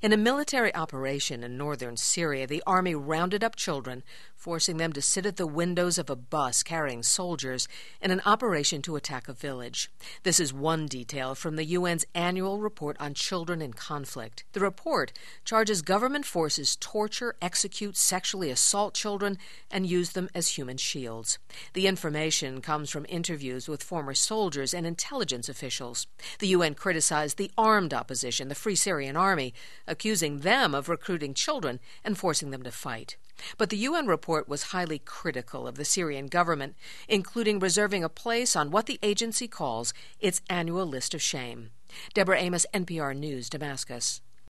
In a military operation in northern Syria, the army rounded up children, forcing them to sit at the windows of a bus carrying soldiers in an operation to attack a village. This is one detail from the UN's annual report on children in conflict. The report charges government forces torture, execute, sexually assault children, and use them as human shields. The information comes from interviews with former soldiers and intelligence officials. The UN criticized the armed opposition, the Free Syrian Army, accusing them of recruiting children and forcing them to fight. But the UN report was highly critical of the Syrian government, including reserving a place on what the agency calls its annual list of shame. Deborah Amos, NPR News, Damascus.